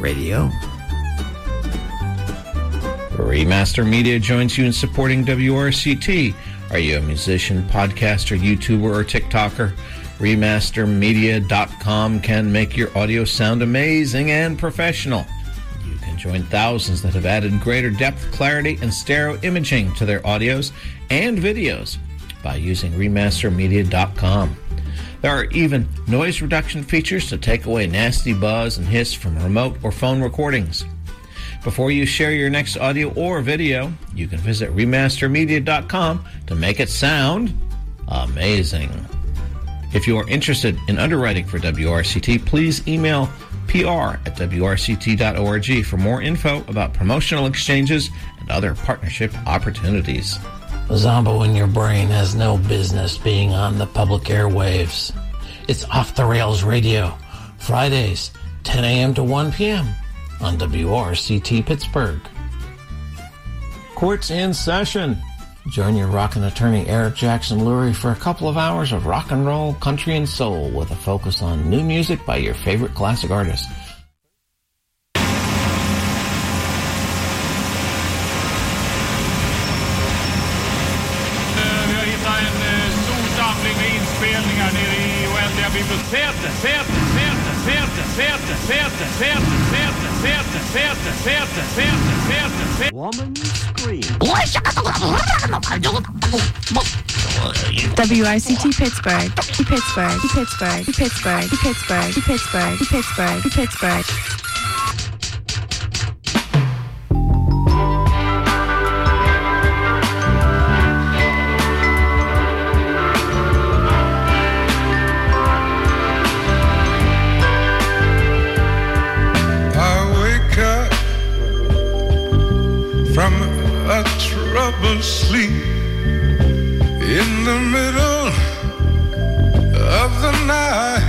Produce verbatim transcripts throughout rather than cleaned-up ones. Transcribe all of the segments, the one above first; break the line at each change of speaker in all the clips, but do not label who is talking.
Radio.
Remaster Media joins you in supporting W R C T. Are you a musician, podcaster, YouTuber, or TikToker? Remaster Media dot com can make your audio sound amazing and professional. You can join thousands that have added greater depth, clarity, and stereo imaging to their audios and videos by using Remaster Media dot com. There are even noise reduction features to take away nasty buzz and hiss from remote or phone recordings. Before you share your next audio or video, you can visit Remaster Media dot com to make it sound amazing. If you are interested in underwriting for W R C T, please email P R at W R C T dot org for more info about promotional exchanges and other partnership opportunities.
A Zombo in your brain has no business being on the public airwaves. It's Off the Rails Radio, Fridays, ten a.m. to one p.m. on W R C T Pittsburgh. Court's in session. Join your rockin' attorney Eric Jackson Lurie for a couple of hours of rock and roll, country, and soul with a focus on new music by your favorite classic artists.
Säte, säte, säte, säte, säte, säte, säte, säte, säte, säte, säte, säte, säte.
Woman Scream.
W R C T Pittsburgh, Pittsburgh, Pittsburgh, Pittsburgh, Pittsburgh, Pittsburgh, Pittsburgh, Pittsburgh.
From a troubled sleep in the middle of the night,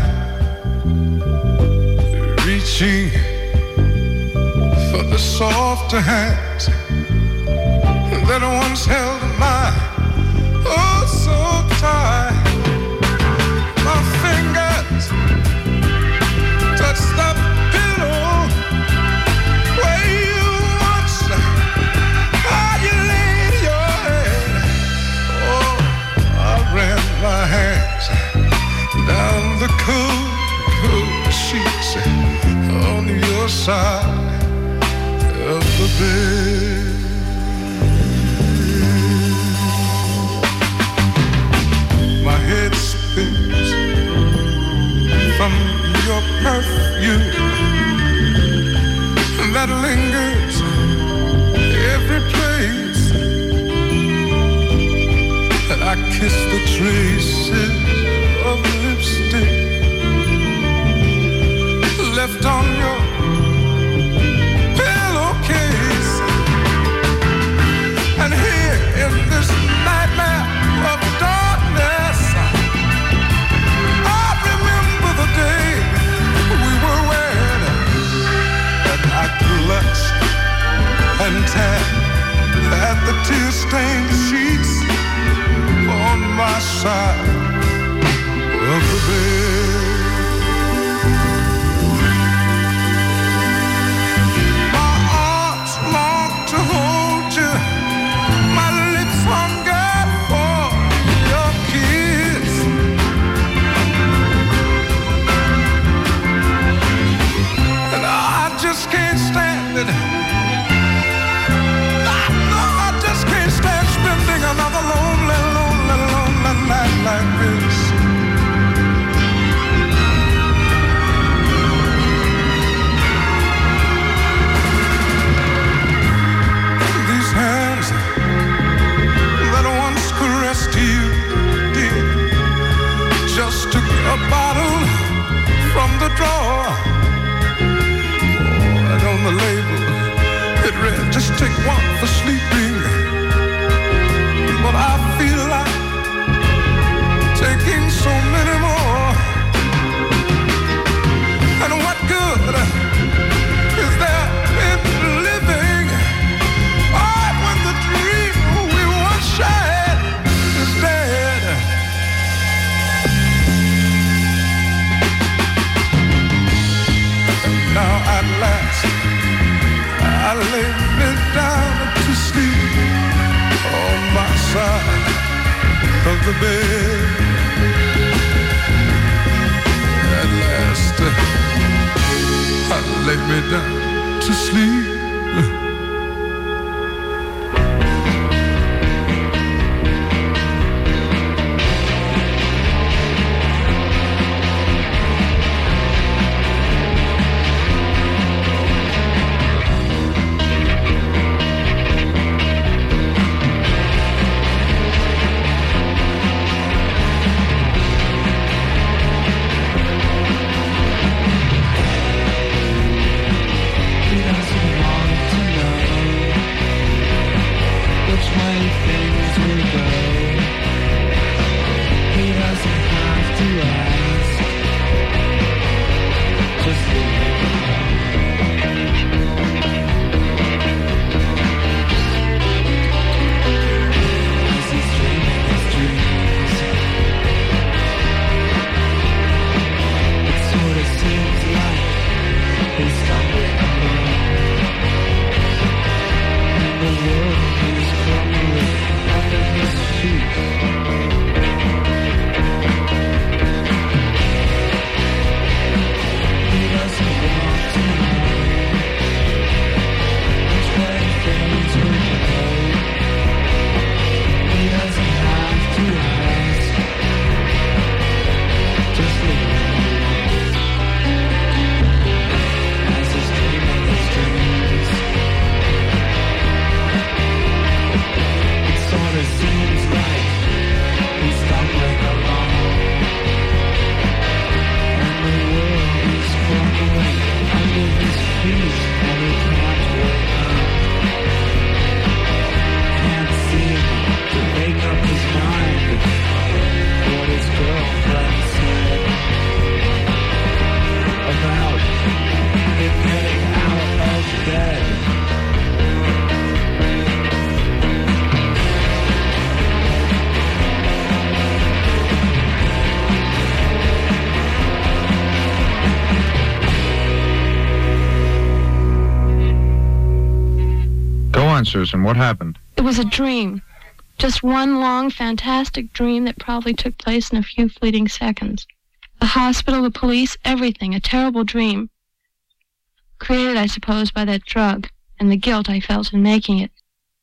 reaching for the softer hands that once held my oh so tight. My fingers touch the pillow where you once how you laid your head. Oh, I ran my hands down the cool, cool sheets on your side of the bed. My head spins from your perfume that lingers every place. I kiss the traces of lipstick left on your pillowcase. And here in this nightmare of darkness, I remember the day we were wed, and I clutched and tapped at the tear-stained sheets on my side of the bed. My arms long to hold you, my lips hunger for your kiss. And I just can't stand it. I just can't stand spending another lonely, lonely, lonely night like last, I lay me down to sleep on my side of the bed. At last, I lay me down to sleep.
Susan, what happened?
It was a dream. Just one long, fantastic dream that probably took place in a few fleeting seconds. The hospital, the police, everything. A terrible dream. Created, I suppose, by that drug and the guilt I felt in making it.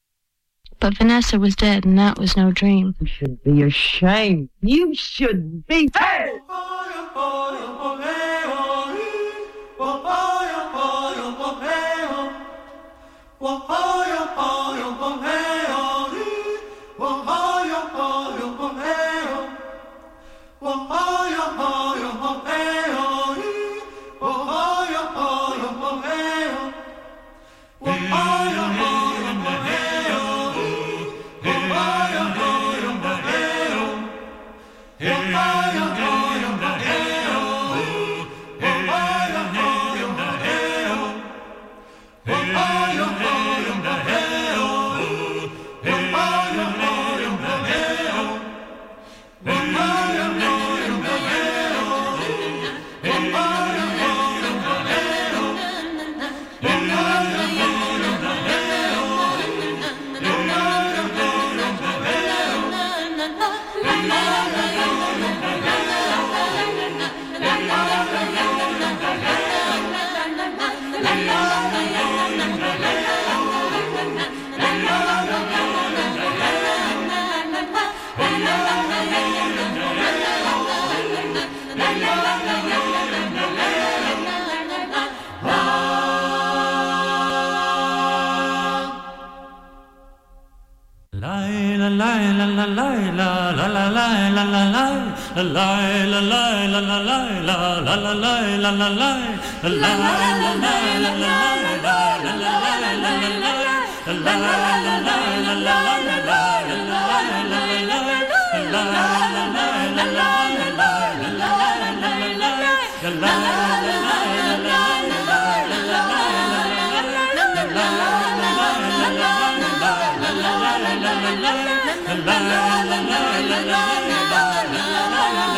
But Vanessa was dead, and that was no dream.
You should be ashamed. You should be. Hey!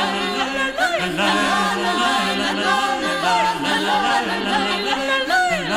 La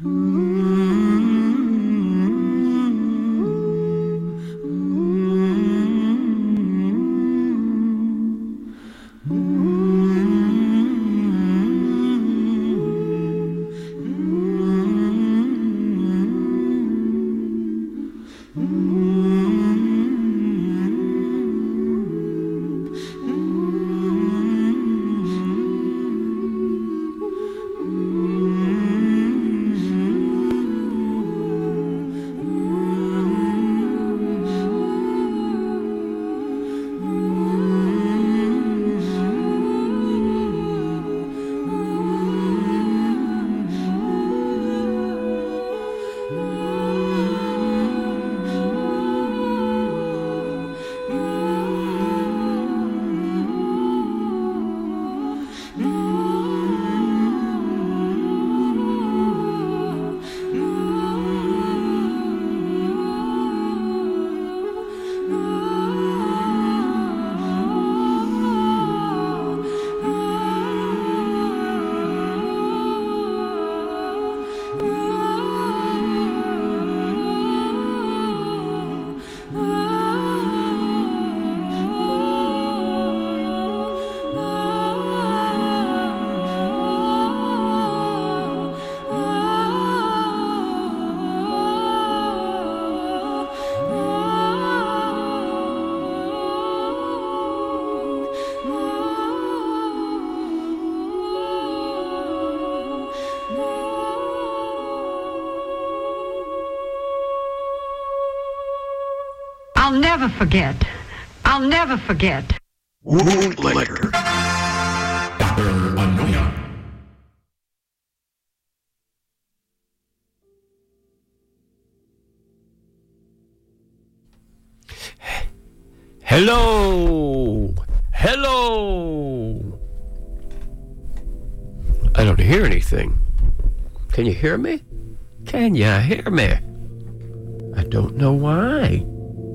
I'll never forget. I'll never forget.
Wound Liquor.
Hello. Hello. I don't hear anything. Can you hear me? Can you hear me? I don't know why.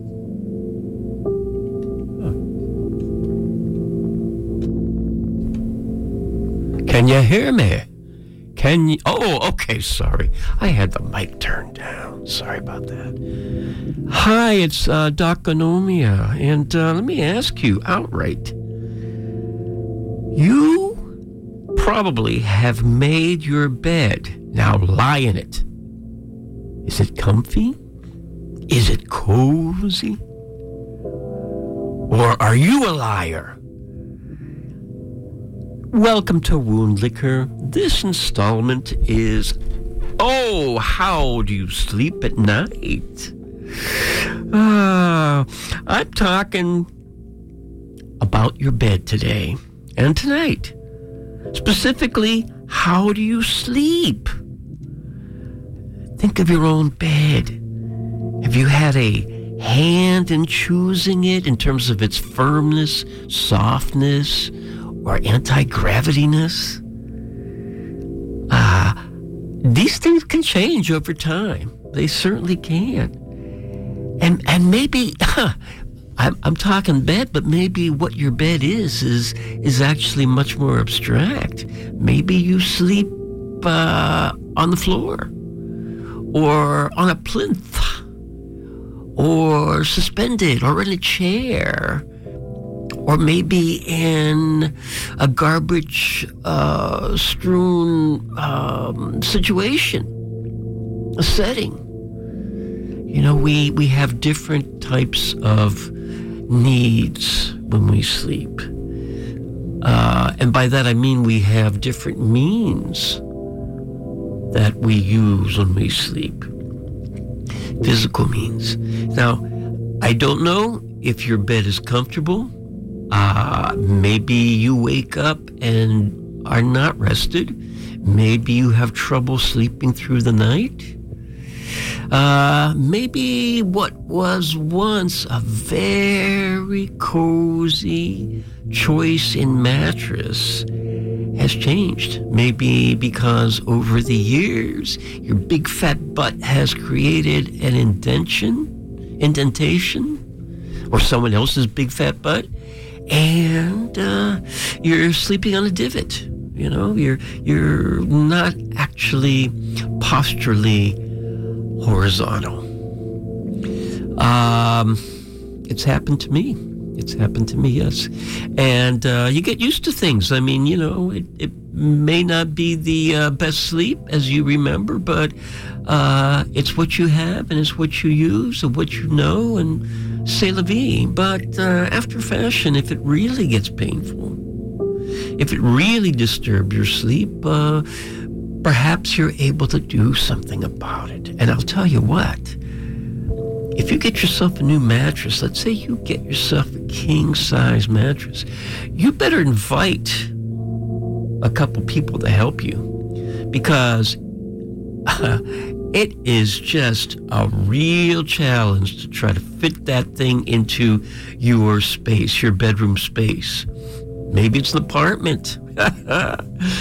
Can you hear me? Can you? Oh, okay, sorry. I had the mic turned down. Sorry about that. Hi, it's uh, Doc Anomia, and uh, let me ask you outright. You probably have made your bed. Now lie in it. Is it comfy? Is it cozy? Or are you a liar? Welcome to Wound Liquor. This installment is, oh, how do you sleep at night? Uh, I'm talking about your bed today and tonight. Specifically, how do you sleep? Think of your own bed. Have you had a hand in choosing it in terms of its firmness, softness, or anti-gravityness? Ah, uh, these things can change over time. They certainly can. And and maybe I'm I'm talking bed, but maybe what your bed is is is actually much more abstract. Maybe you sleep uh, on the floor, or on a plinth, or suspended, or in a chair. Or maybe in a garbage uh, strewn um, situation, a setting. You know, we, we have different types of needs when we sleep. Uh, and by that I mean we have different means that we use when we sleep. Physical means. Now, I don't know if your bed is comfortable. Uh, maybe you wake up and are not rested. Maybe you have trouble sleeping through the night. Uh, maybe what was once a very cozy choice in mattress has changed. Maybe because over the years, your big fat butt has created an indentation, indentation, or someone else's big fat butt. And uh, you're sleeping on a divot. You know, you're you're not actually posturally horizontal. Um, it's happened to me. It's happened to me, yes. And uh, you get used to things. I mean, you know, it, it may not be the uh, best sleep as you remember, but uh, it's what you have and it's what you use and what you know, and c'est la vie. But uh, after fashion, if it really gets painful, if it really disturbs your sleep, uh, perhaps you're able to do something about it. And I'll tell you what, if you get yourself a new mattress, let's say you get yourself a king-size mattress, you better invite a couple people to help you, because uh, it is just a real challenge to try to fit that thing into your space, your bedroom space. Maybe it's an apartment uh,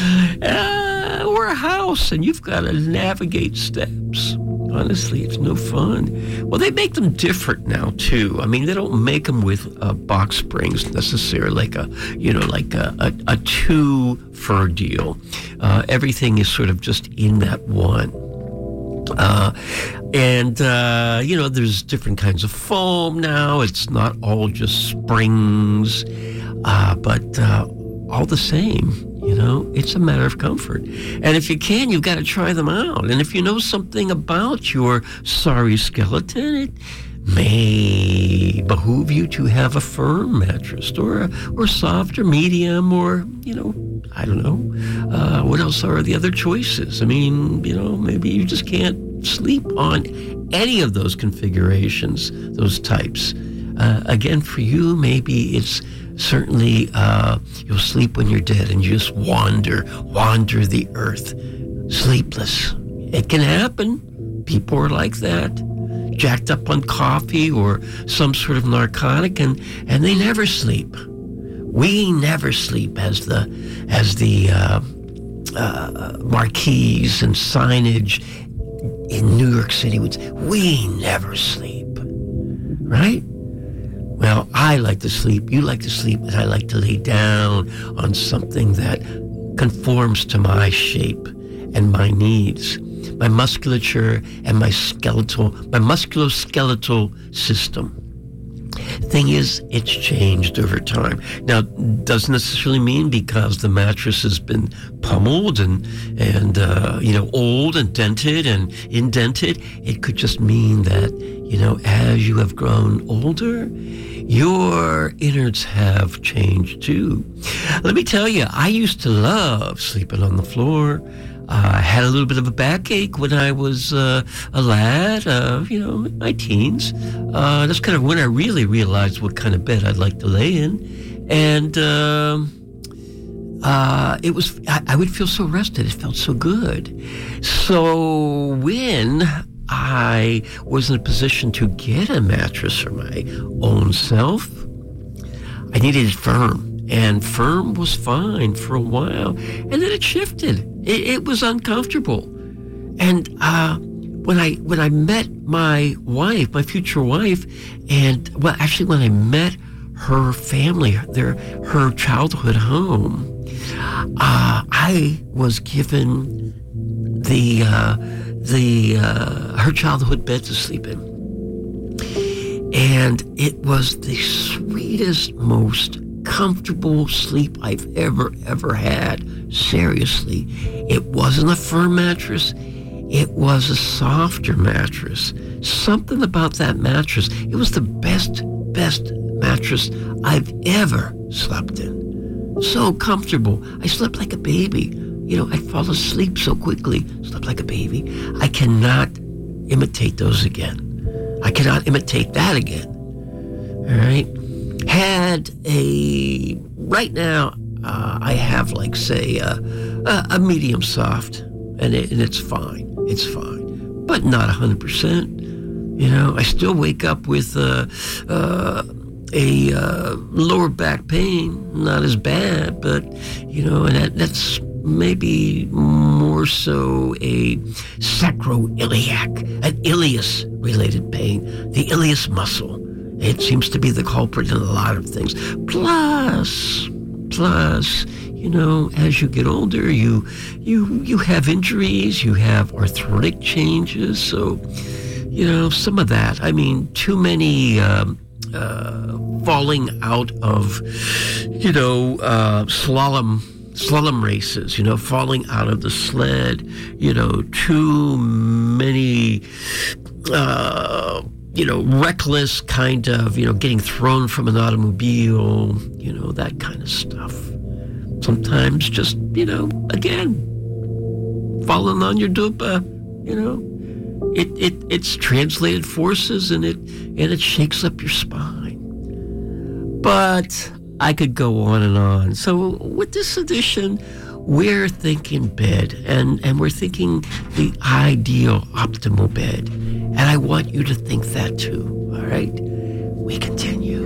or a house, and you've got to navigate steps. Honestly, it's no fun. Well, they make them different now, too. I mean, they don't make them with uh, box springs necessarily, like a, you know, like a, a, a two fur deal. Uh, everything is sort of just in that one. Uh, and, uh, you know, there's different kinds of foam now. It's not all just springs, uh, but uh, all the same. You know, it's a matter of comfort. And if you can, you've got to try them out. And if you know something about your sorry skeleton, it may behoove you to have a firm mattress or a, or soft or medium or, you know, I don't know. Uh, what else are the other choices? I mean, you know, maybe you just can't sleep on any of those configurations, those types. Uh, again, for you, maybe it's certainly uh, you'll sleep when you're dead and you just wander, wander the earth, sleepless. It can happen. People are like that, jacked up on coffee or some sort of narcotic, and, and they never sleep. We never sleep, as the as the uh, uh, marquees and signage in New York City would say. We never sleep, right? Well, I like to sleep, you like to sleep, and I like to lay down on something that conforms to my shape and my needs, my musculature and my skeletal, my musculoskeletal system. Thing is, it's changed over time. Now, doesn't necessarily mean because the mattress has been pummeled and, and uh, you know, old and dented and indented. It could just mean that, you know, as you have grown older, your innards have changed too. Let me tell you, I used to love sleeping on the floor. Uh, I had a little bit of a backache when I was uh, a lad, uh, you know, in my teens. Uh, that's kind of when I really realized what kind of bed I'd like to lay in. And uh, uh, it was, I, I would feel so rested. It felt so good. So when I was in a position to get a mattress for my own self, I needed it firm. And firm was fine for a while. And then it shifted. It, it was uncomfortable. And uh, when I when I met my wife, my future wife, and, well, actually when I met her family, their her childhood home, uh, I was given the uh, the uh, her childhood bed to sleep in. And it was the sweetest, most comfortable sleep I've ever, ever had. Seriously. It wasn't a firm mattress. It was a softer mattress. Something about that mattress. It was the best, best mattress I've ever slept in. So comfortable. I slept like a baby. You know, I'd fall asleep so quickly. Slept like a baby. I cannot imitate those again. I cannot imitate that again. All right? Had a, right now, uh, I have like, say, uh, a, a medium soft, and, it, and it's fine. It's fine. But not one hundred percent. You know, I still wake up with uh, uh, a uh, lower back pain. Not as bad, but, you know, and that, that's maybe more so a sacroiliac, an ilius-related pain, the ilius muscle. It seems to be the culprit in a lot of things. Plus, Plus, you know, as you get older, you you you have injuries, you have arthritic changes. So, you know, some of that. I mean, too many um, uh, falling out of, you know, uh, slalom slalom races. You know, falling out of the sled. You know, too many. Uh, you know, reckless kind of, you know, getting thrown from an automobile, you know, that kind of stuff. Sometimes just, you know, again, falling on your dupa, you know, it, it it's translated forces and it and it shakes up your spine. But I could go on and on. So with this edition, we're thinking bed, and, and we're thinking the ideal, optimal bed. And I want you to think that too, all right? We continue.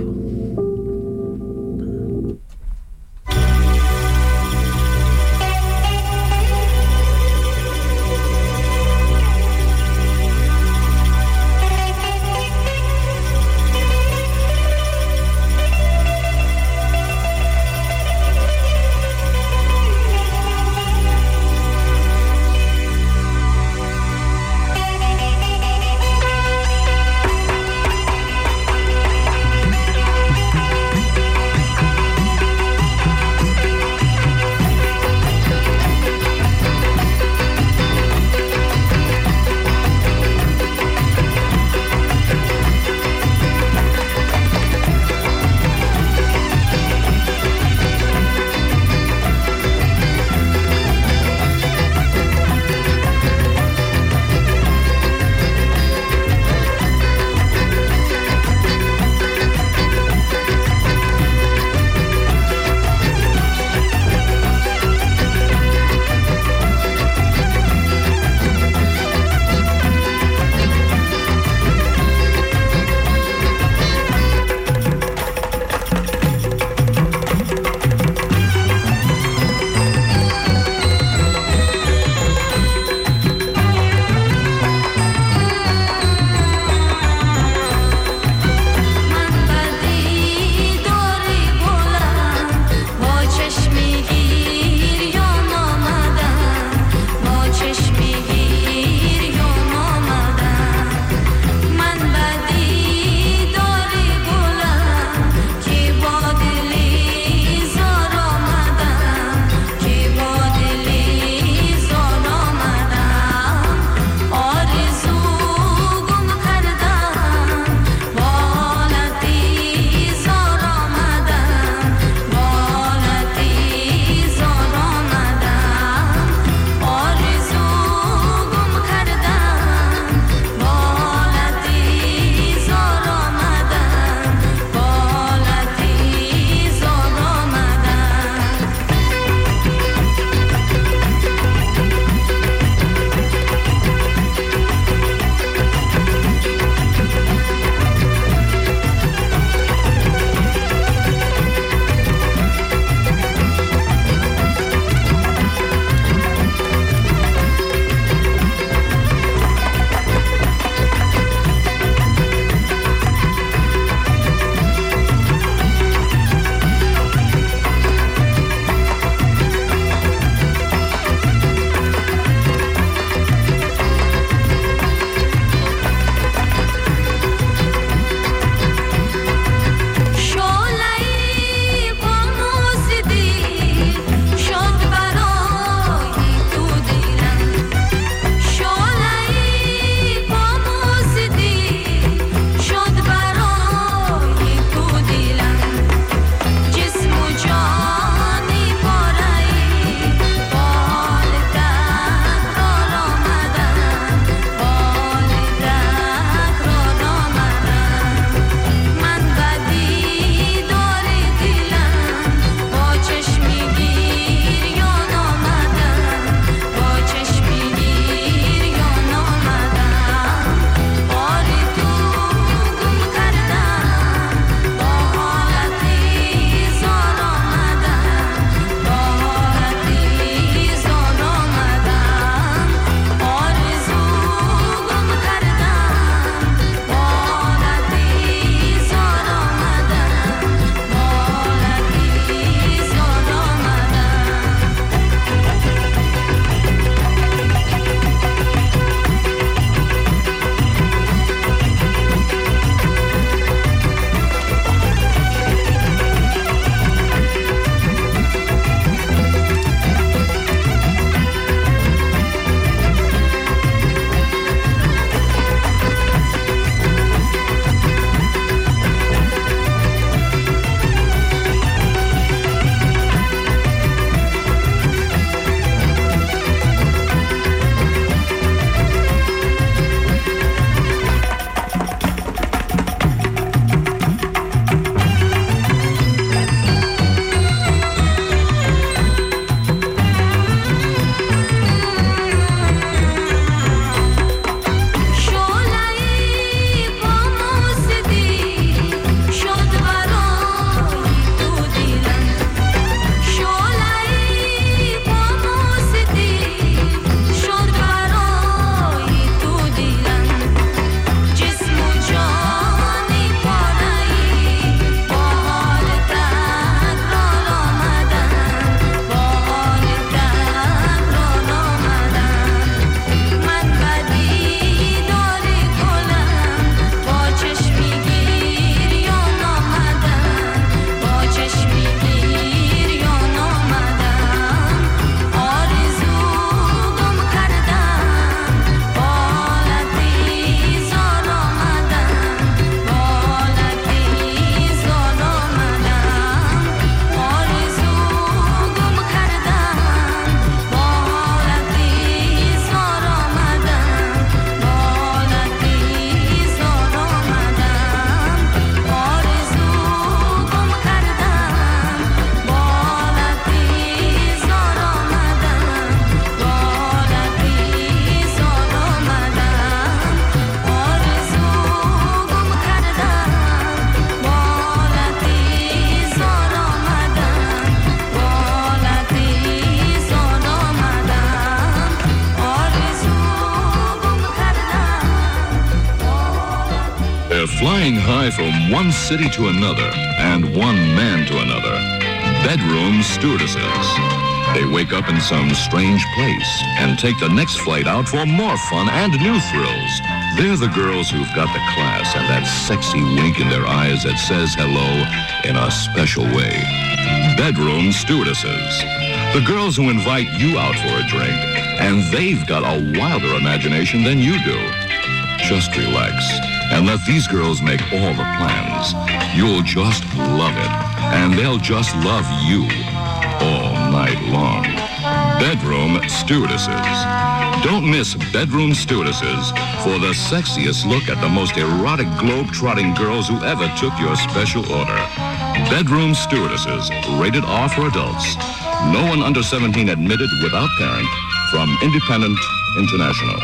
They're flying high from one city to another and one man to another. Bedroom stewardesses. They wake up in some strange place and take the next flight out for more fun and new thrills. They're the girls who've got the class and that sexy wink in their eyes that says hello in a special way. Bedroom stewardesses. The girls who invite you out for a drink, and they've got a wilder imagination than you do. Just relax and let these girls make all the plans. You'll just love it, and they'll just love you all night long. Bedroom stewardesses. Don't miss Bedroom Stewardesses for the sexiest look at the most erotic globe-trotting girls who ever took your special order. Bedroom Stewardesses, rated R for adults. No one under seventeen admitted without parent, from Independent International.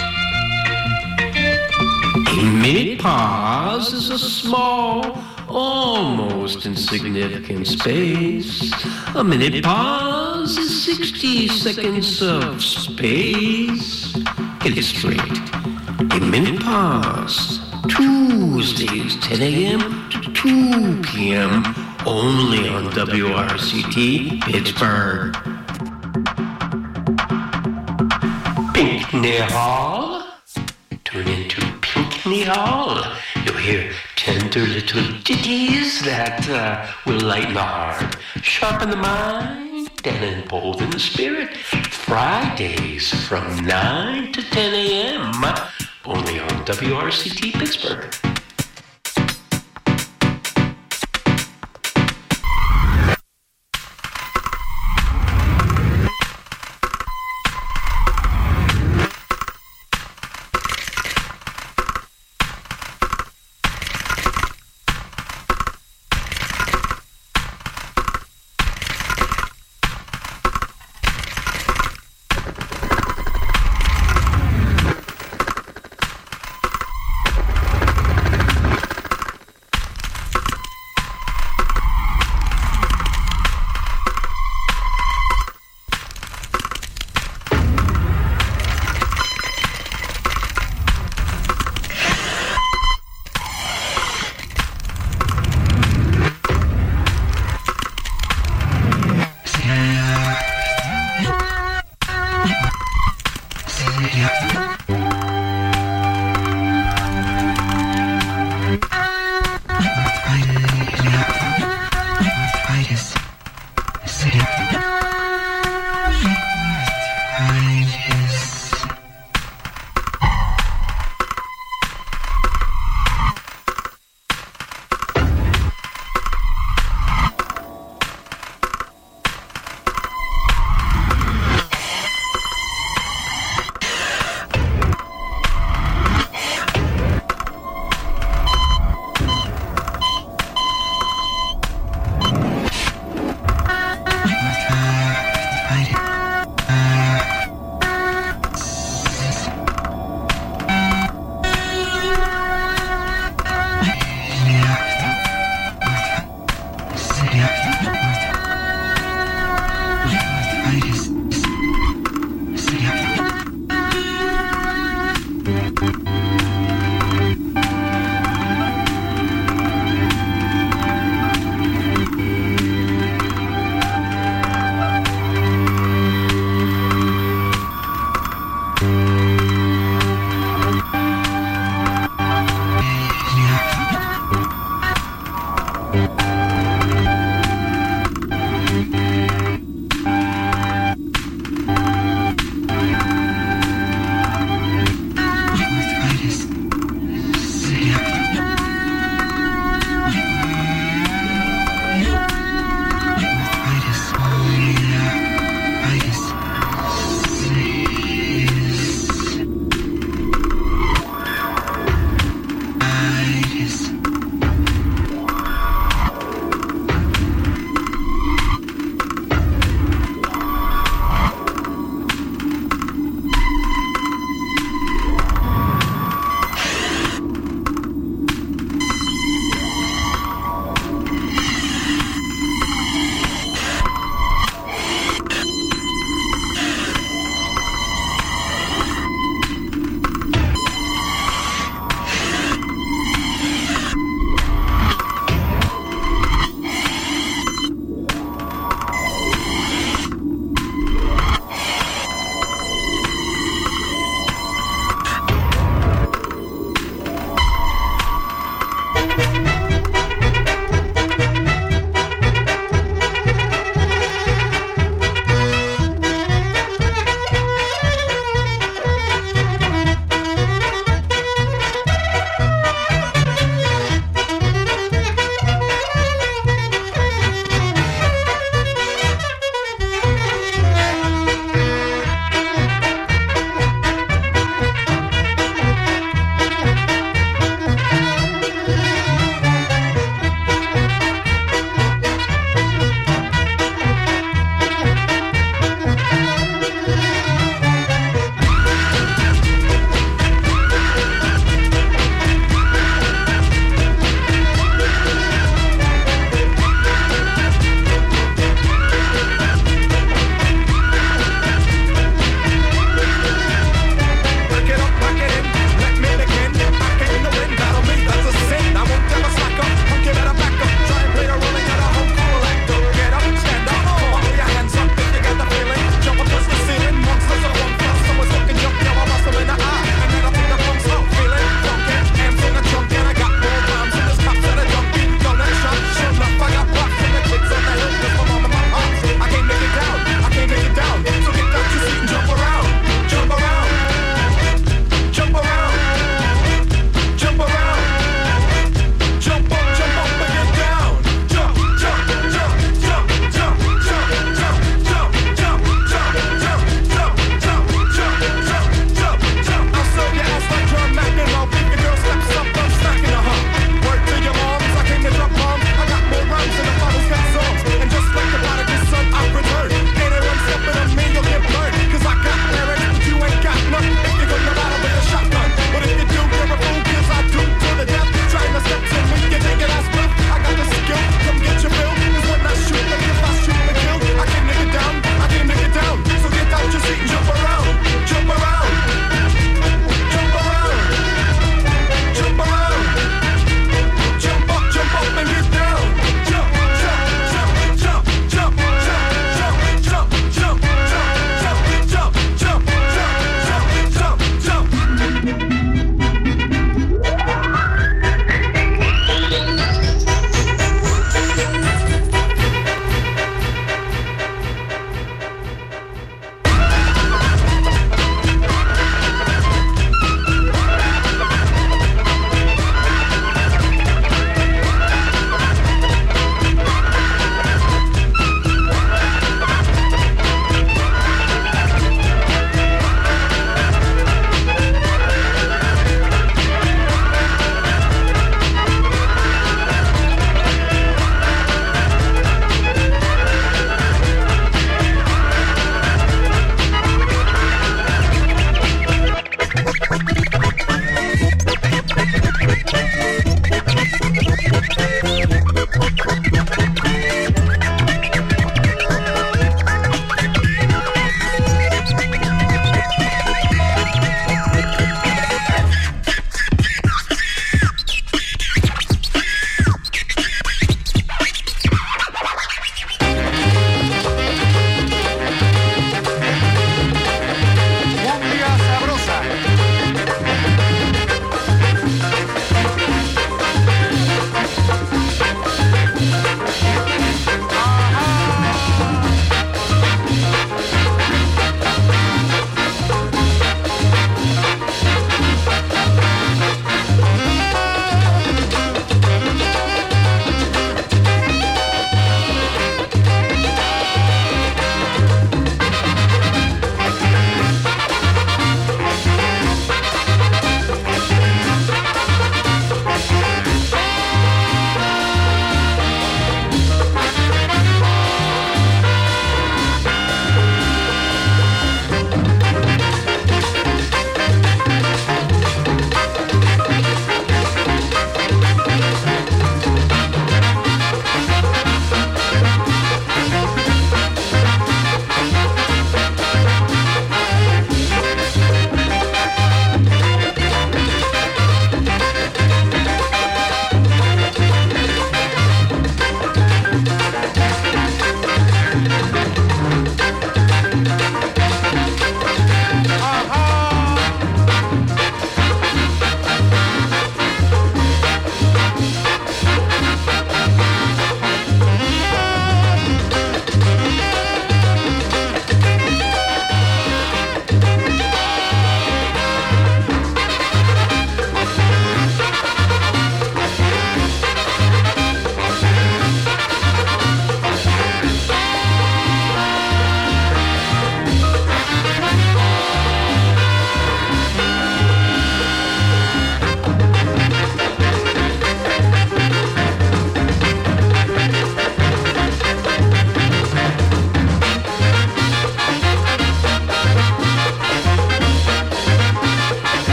A minute pause is a small, almost insignificant space. A minute pause is sixty seconds of space. Get it straight. A minute pause. Tuesdays, ten a.m. to two p.m. only on W R C T Pittsburgh. Pinckney Hall. Tune into Pinckney Hall. You'll hear tender little ditties that uh, will lighten the heart, sharpen the mind, and embolden the spirit. Fridays from nine to ten a.m. only on W R C T Pittsburgh.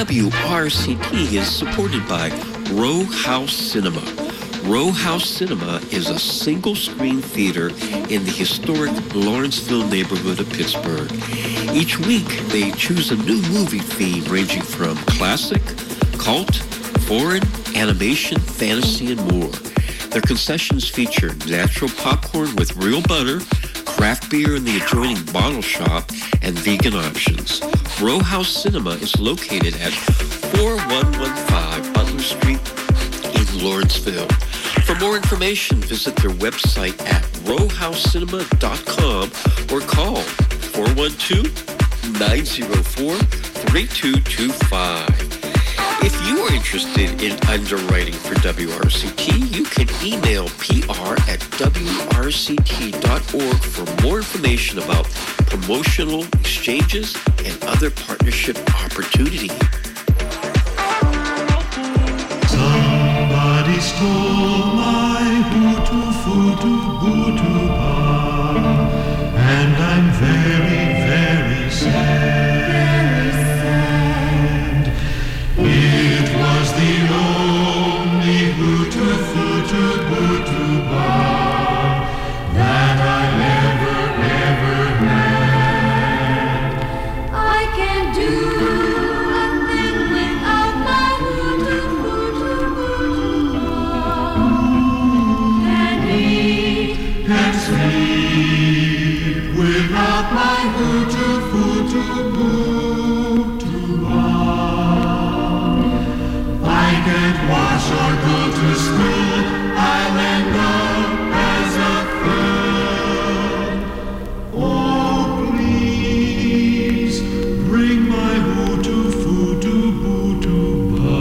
W R C T is supported by Row House Cinema. Row House Cinema is a single-screen theater in the historic Lawrenceville neighborhood of Pittsburgh. Each week, they choose a new movie theme ranging from classic, cult, foreign, animation, fantasy, and more. Their concessions feature natural popcorn with real butter, craft beer in the adjoining bottle shop, and vegan options. Row House Cinema is located at four one one five Butler Street in Lawrenceville. For more information, visit their website at row house cinema dot com or call four one two, nine zero four, three two two five. If you are interested in underwriting for W R C T, you can email P R at W R C T dot org for more information about promotional exchanges and other partnership opportunities.
Somebody stole my Hutu Futu Butu Ba, and I'm very, very sad. It was the only Hutu Futu Butu Ba that I ever, ever had.
I can't do a thing without my Hutu Futu Butu Ba. Can't eat,
Can't sleep without my Hutu Futu Butu Ba. I can't wash or go to school. I'll end up as a fool. Oh, please bring my Hutu Futu Butu Ba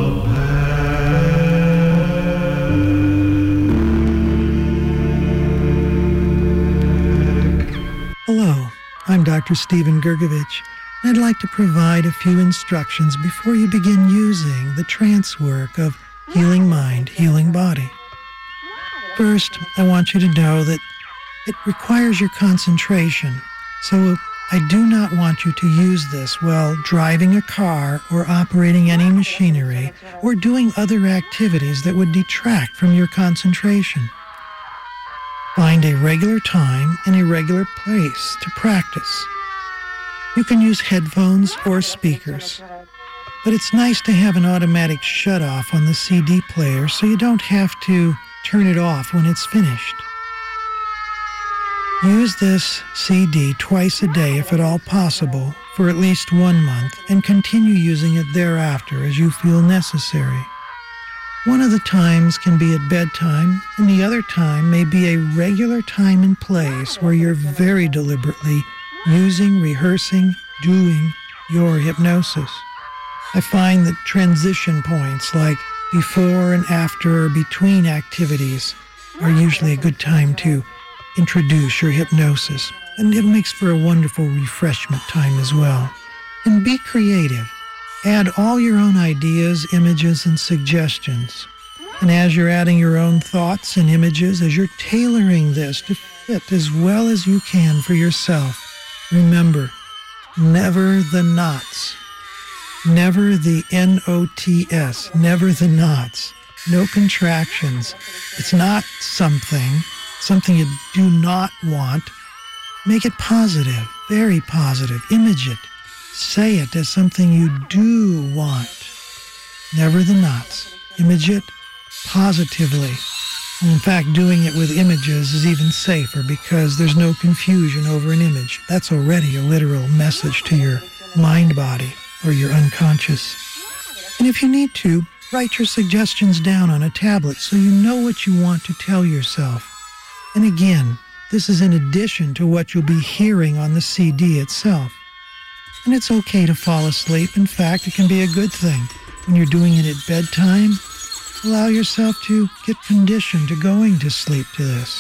back.
Hello, I'm Doctor Stephen Gergovich. I'd like to provide a few instructions before you begin using the trance work of Healing Mind, Healing Body. First, I want you to know that it requires your concentration, so I do not want you to use this while driving a car or operating any machinery or doing other activities that would detract from your concentration. Find a regular time and a regular place to practice. You can use headphones or speakers, but it's nice to have an automatic shut-off on the C D player so you don't have to turn it off when it's finished. Use this C D twice a day if at all possible for at least one month and continue using it thereafter as you feel necessary. One of the times can be at bedtime, and the other time may be a regular time and place where you're very deliberately using, rehearsing, doing your hypnosis. I find that transition points like before and after or between activities are usually a good time to introduce your hypnosis, and it makes for a wonderful refreshment time as well. And be creative. Add all your own ideas, images, and suggestions. And as you're adding your own thoughts and images, as you're tailoring this to fit as well as you can for yourself, remember, never the knots. Never the N O T S. Never the knots. No contractions. It's not something, something you do not want. Make it positive, very positive. Image it. Say it as something you do want. Never the knots. Image it positively. And in fact, doing it with images is even safer because there's no confusion over an image. That's already a literal message to your mind body or your unconscious. And if you need to, write your suggestions down on a tablet so you know what you want to tell yourself. And again, this is in addition to what you'll be hearing on the C D itself. And it's okay to fall asleep. In fact, it can be a good thing. When you're doing it at bedtime, allow yourself to get conditioned to going to sleep to this.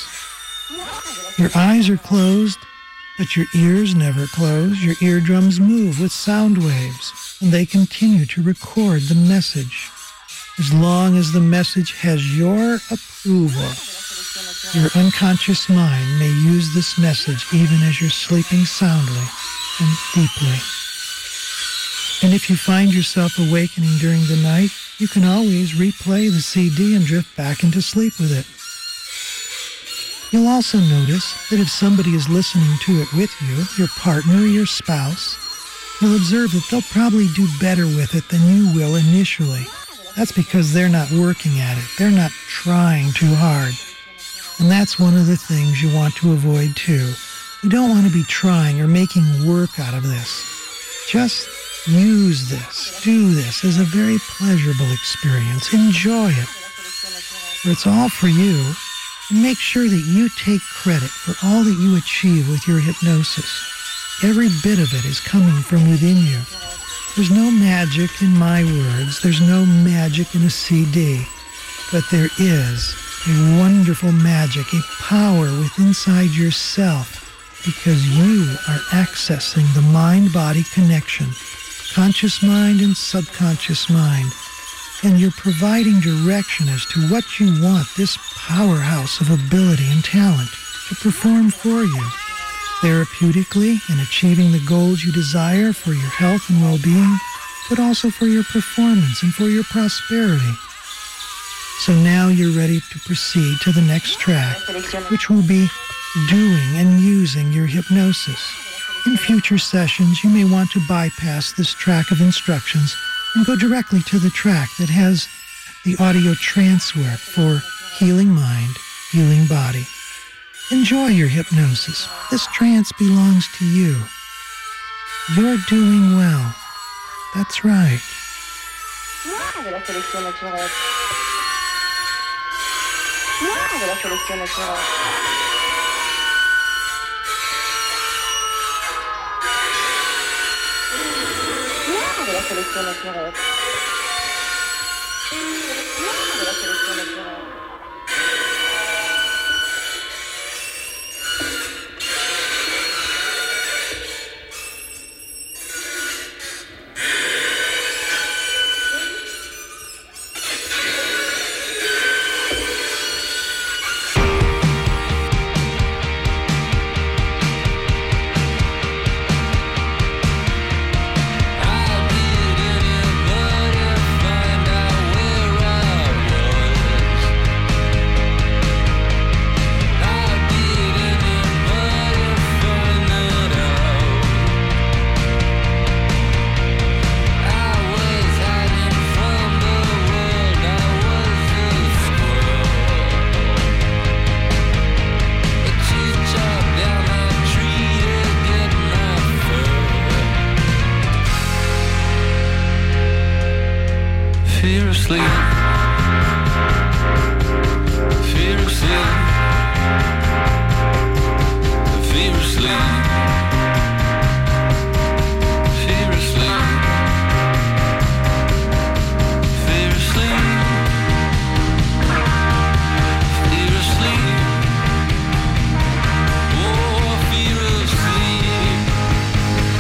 Your eyes are closed, but your ears never close. Your eardrums move with sound waves, and they continue to record the message. As long as the message has your approval, your unconscious mind may use this message even as you're sleeping soundly and deeply. And if you find yourself awakening during the night, you can always replay the C D and drift back into sleep with it. You'll also notice that if somebody is listening to it with you, your partner or your spouse, you'll observe that they'll probably do better with it than you will initially. That's because they're not working at it. They're not trying too hard. And that's one of the things you want to avoid too. You don't want to be trying or making work out of this. Just use this, do this as a very pleasurable experience. Enjoy it. For it's all for you. And make sure that you take credit for all that you achieve with your hypnosis. Every bit of it is coming from within you. There's no magic in my words. There's no magic in a C D. But there is a wonderful magic, a power within inside yourself, because you are accessing the mind-body connection, conscious mind and subconscious mind, and you're providing direction as to what you want this powerhouse of ability and talent to perform for you, therapeutically in achieving the goals you desire for your health and well-being, but also for your performance and for your prosperity. So now you're ready to proceed to the next track, which will be doing and using your hypnosis. In future sessions, you may want to bypass this track of instructions and go directly to the track that has the audio trance work for healing mind, healing body. Enjoy your hypnosis. This trance belongs to you. You're doing well. That's right.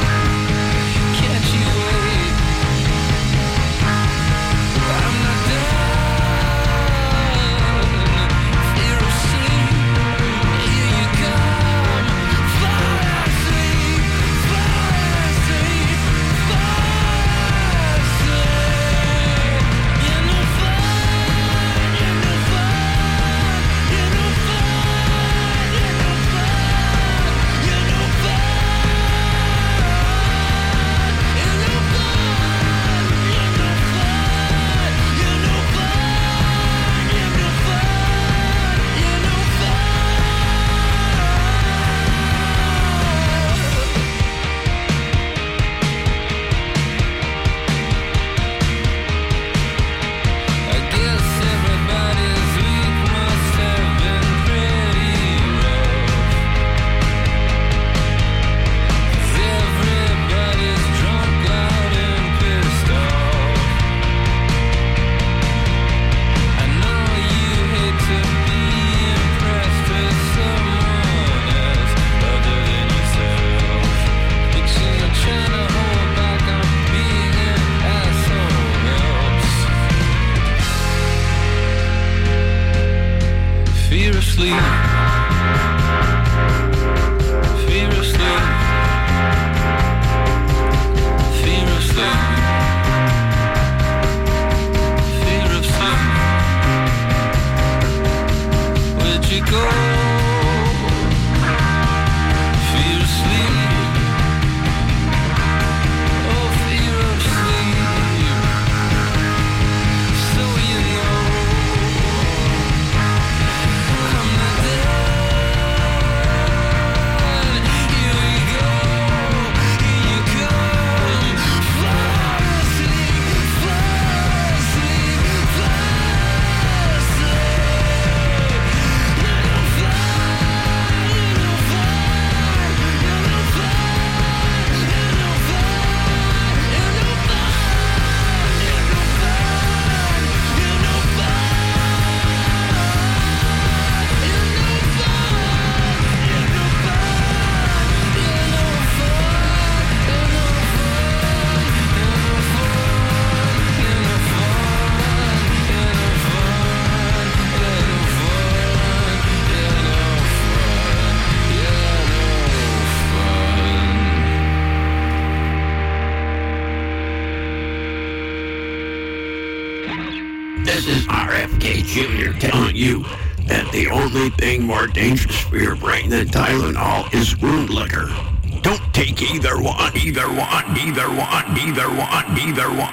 I'm not done.
This is R F K Junior telling you that the only thing more dangerous for your brain than Tylenol is wound liquor. Don't take either one, either one, either one, either one, either one.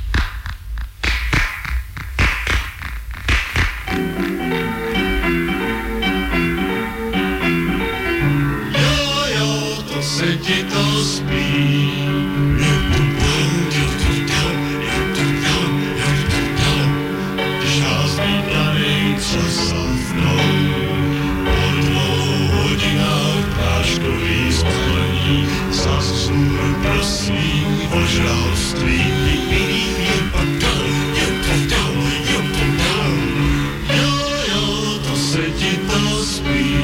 Sedí to spí. Když nás výdaný, co se mnou, po dvou hodinách práškový spálení, zazůr prosím o žalství. Jo, jo, to sedí to spí.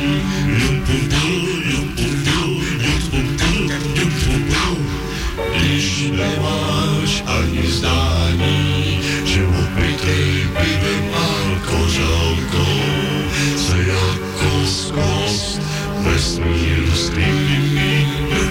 Když nemáš ani zdání, že opitej pivem a kořálkou se jako skvost vesmír slíbí.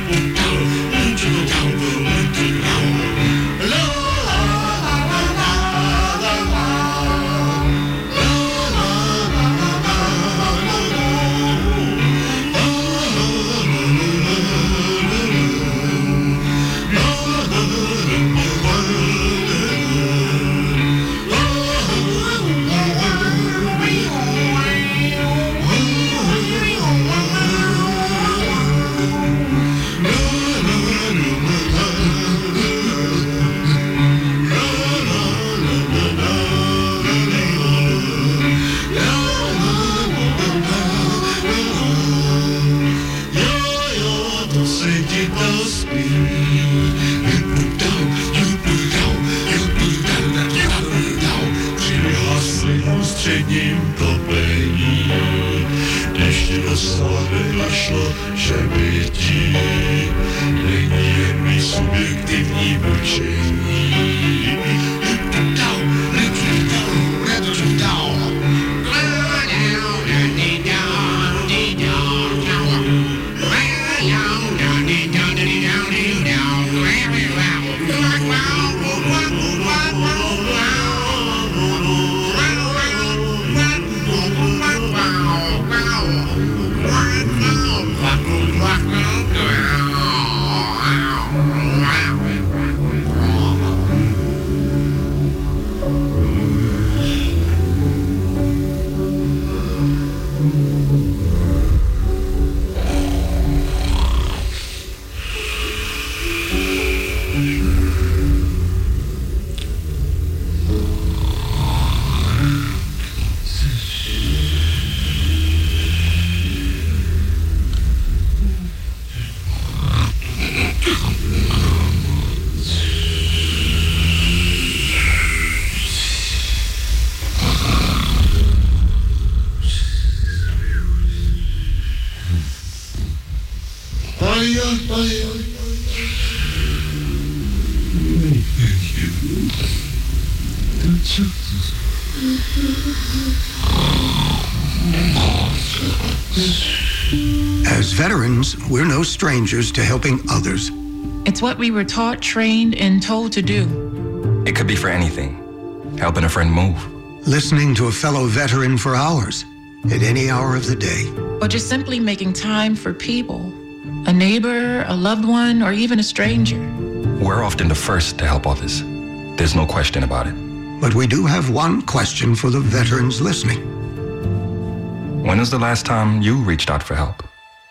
Ústředním topení, když ti do slavy našlo, že bytí není jen mý subjektivní mlčení.
As veterans, we're no strangers to helping others.
It's what we were taught, trained, and told to do.
It could be for anything. Helping a friend move.
Listening to a fellow veteran for hours, at any hour of the day.
Or just simply making time for people. A neighbor, a loved one, or even a stranger.
We're often the first to help others. There's no question about it.
But we do have one question for the veterans listening.
When was the last time you reached out for help?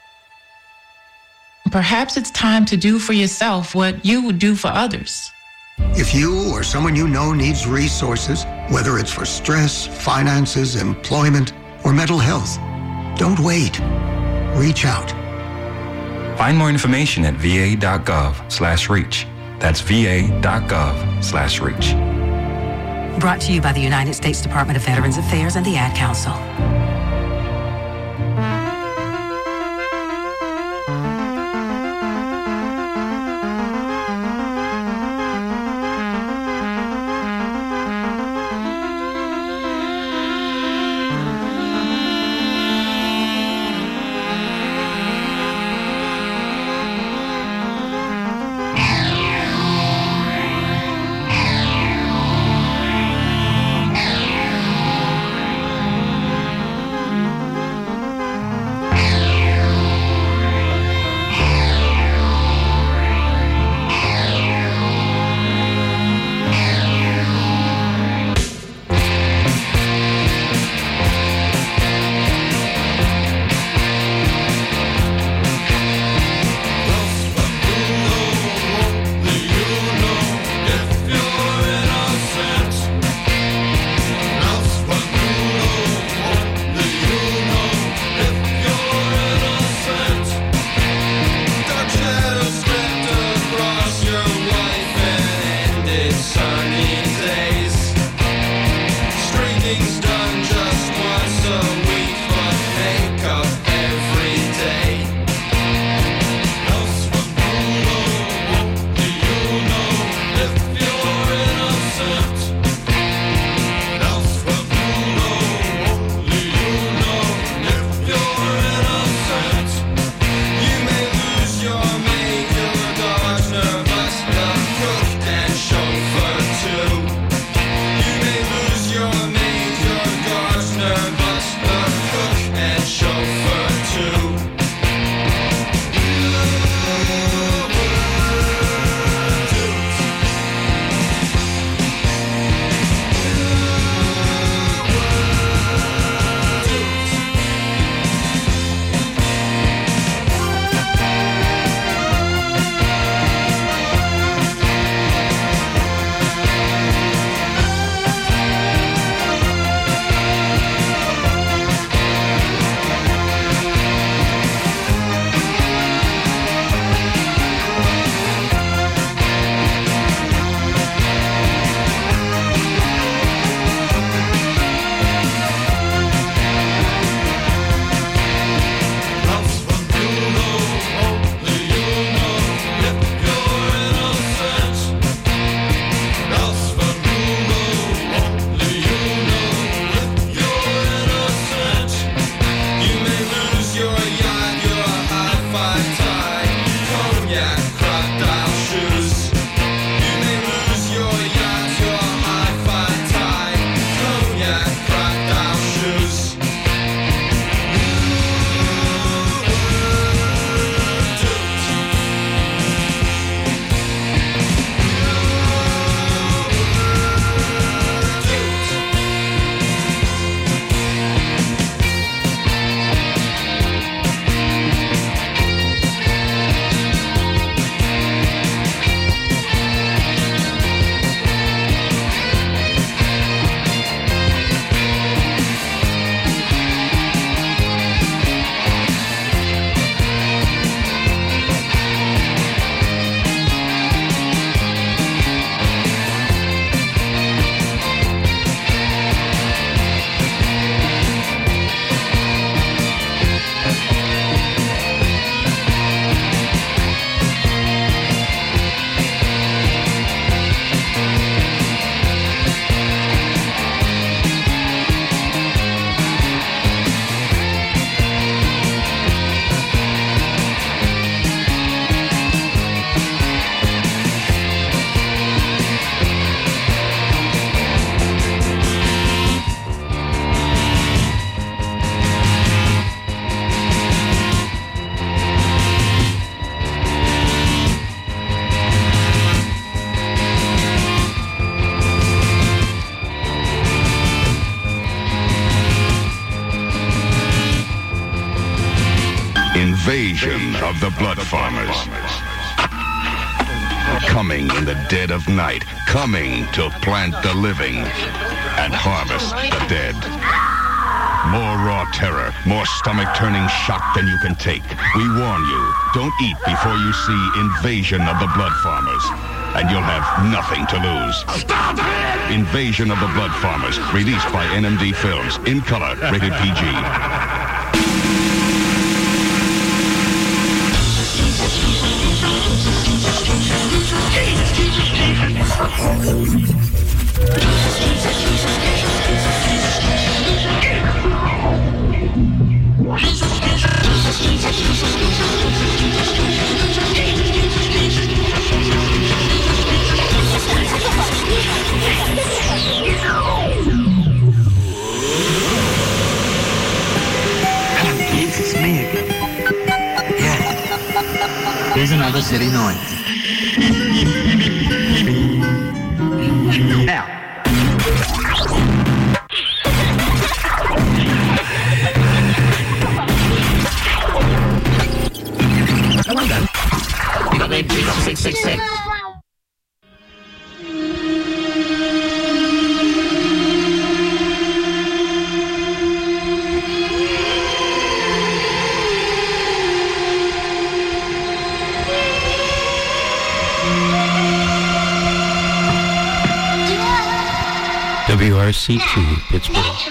Perhaps it's time to do for yourself what you would do for others.
If you or someone you know needs resources, whether it's for stress, finances, employment, or mental health, don't wait. Reach out.
Find more information at va.gov slash reach. That's va.gov slash reach.
Brought to you by the United States Department of Veterans Affairs and the Ad Council.
cognac, crocodile shoes. You may lose your yacht, your hi-fi tie. Cognac, crocodile shoes.
Invasion of the Blood Farmers. Coming in the dead of night, coming to plant the living and harvest the dead. More raw terror, more stomach-turning shock than you can take. We warn you, don't eat before you see Invasion of the Blood Farmers, and you'll have nothing to lose. Stop it! Invasion of the Blood Farmers, released by N M D Films, in color, rated P G.
It's me again. Yeah. Here's another city noise. Now. Come on then. You got me three six six six.
W R C T, Pittsburgh.